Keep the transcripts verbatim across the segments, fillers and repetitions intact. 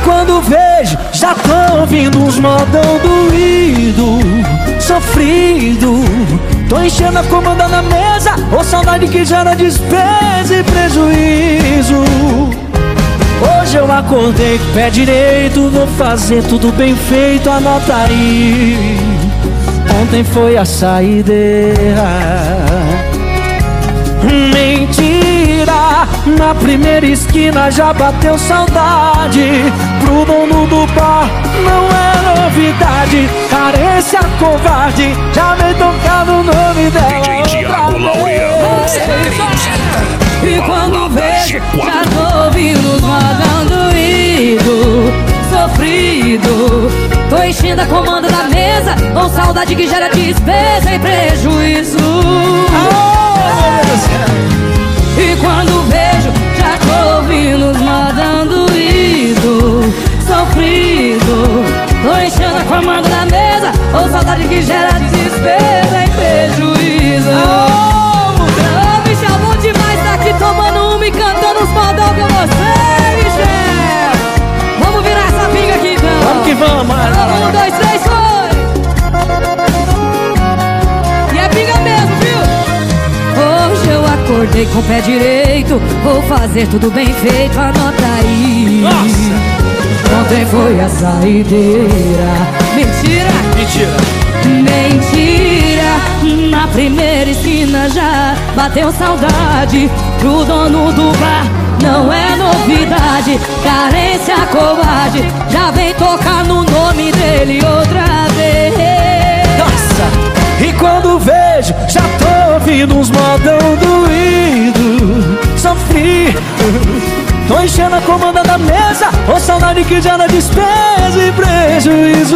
quando vejo, já tô ouvindo uns modão doído, sofrido. Tô enchendo a comanda na mesa, ou saudade que gera despesa e prejuízo. Hoje eu acordei com o pé direito, vou fazer tudo bem feito, anota aí. Ontem foi a saideira. Mentira, na primeira esquina já bateu saudade. Pro dono do bar não é novidade. Carência covarde, já vem tocado o nome dela. D J Thiago Laureano, e quando vejo, já tô ouvindo os modão doído, sofrido. Tô enchendo a comanda da mesa, com saudade que gera despesa e prejuízo. E quando vejo, já tô ouvindo os modão doído, sofrido. Tô enchendo a comanda da mesa, com saudade que gera despesa e prejuízo. Oh, me chamou demais, tá aqui tomando uma e cantando os modão com você, Michel. Vamos virar essa pinga aqui então. Vamos que vamos, mano. Um, dois, três, foi. E é pinga mesmo, viu? Hoje eu acordei com o pé direito, vou fazer tudo bem feito, anota aí. Nossa! Ontem foi a saideira. Mentira! Mentira! Mentira! Na primeira esquina já bateu saudade. Pro dono do bar não é novidade. Carência covarde, já vem tocar no nome dele outra vez. Nossa! E quando vejo, já tô ouvindo uns modão doído, sofrido. Tô enchendo a comanda da mesa, ô saudade que gera despesa e prejuízo.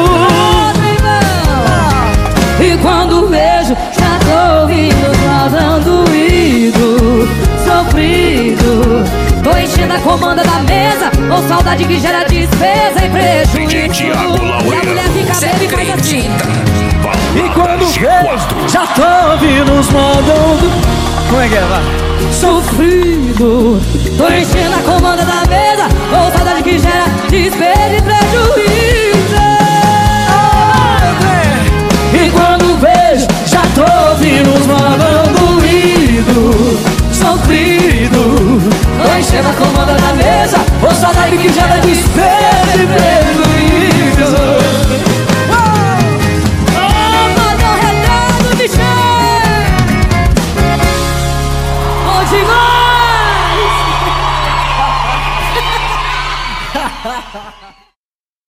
E quando vejo, já tô ouvindo os modão doído, sofrido. Tô enchendo a comanda da mesa, ô saudade que gera despesa e prejuízo. D J Thiago E a mulher Laureano, fica bem e faz assim. E quando vejo, já tô ouvindo uns modão do... Como é que é, vai? Sofrido. Tô enchendo a comanda da mesa, com saudade que gera despesa e prejuízo. E quando vejo, já tô ouvindo uns modão doído, sofrido. Tô enchendo a comanda da mesa, com saudade que gera despesa e prejuízo. Oh, modão redondo, bichão. Demais!